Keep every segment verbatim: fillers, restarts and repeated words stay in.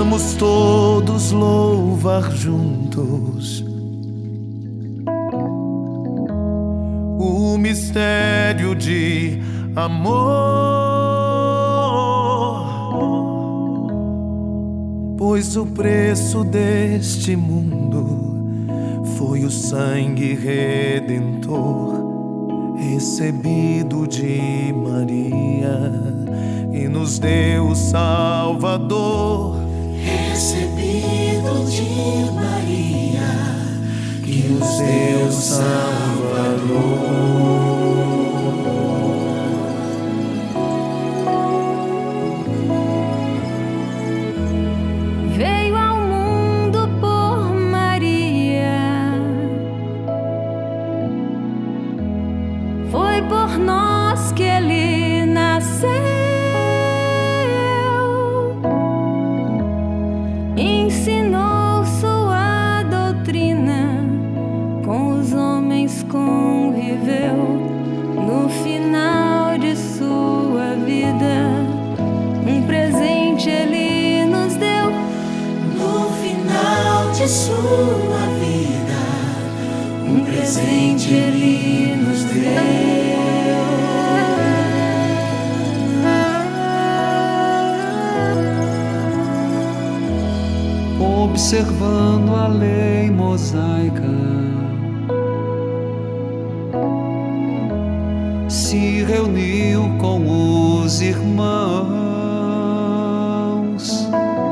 Vamos todos louvar juntos o mistério de amor, pois o preço deste mundo foi o sangue redentor recebido de Maria e nos deu o Salvador. Recebido de Maria que nos deu o Salvador. Veio ao mundo por Maria, foi por nós que ele nasceu. Ensinou sua doutrina, com os homens conviveu. No final de sua vida, um presente ele nos deu. No final de sua vida, um presente ele nos deu. Observando a lei mosaica, se reuniu com os irmãos.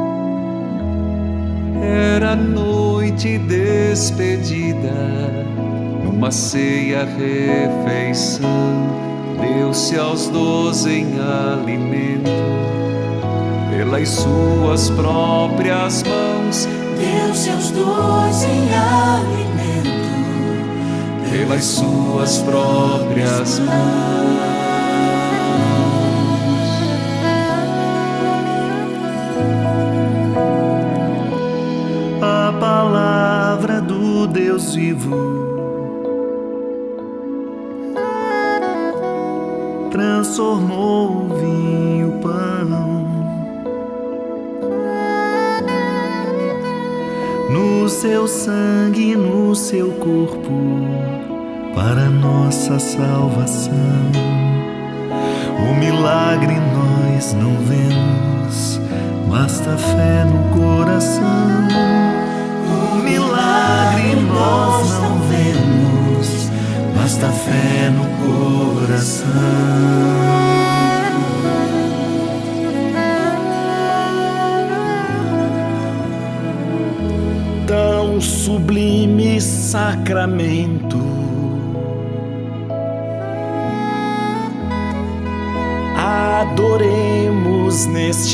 Era noite despedida, numa ceia refeição, deu-se aos doze em alimento, pelas suas próprias mãos. Deu-se aos dois em alimento, Pelas suas próprias mãos. A palavra do Deus vivo transformou o vinho pão. No seu sangue, no seu corpo, para nossa salvação. O milagre nós não vemos, basta fé no coração. O milagre nós não vemos, basta fé no coração. Tão sublime sacramento, adoremos neste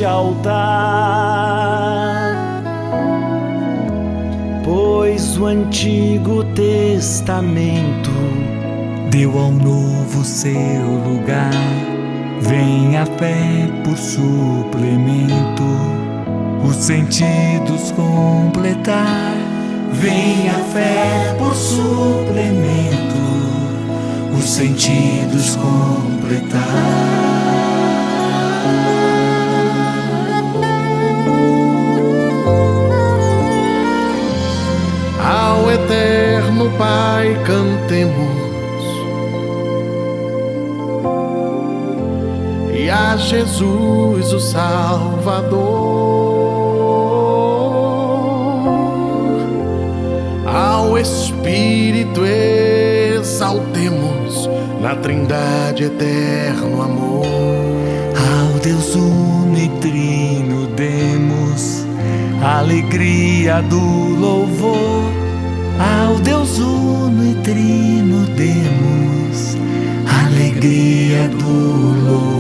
altar, pois o Antigo Testamento deu ao novo seu lugar. Vem a fé por suplemento, os sentidos completar. vem a fé por suplemento, os sentidos completar. Ao eterno Pai cantemos, e a Jesus o Salvador. Ao Espírito exaltemos, na Trindade eterno amor. Ao Deus uno e trino demos a alegria do louvor. Ao Deus uno e trino demos a alegria do louvor.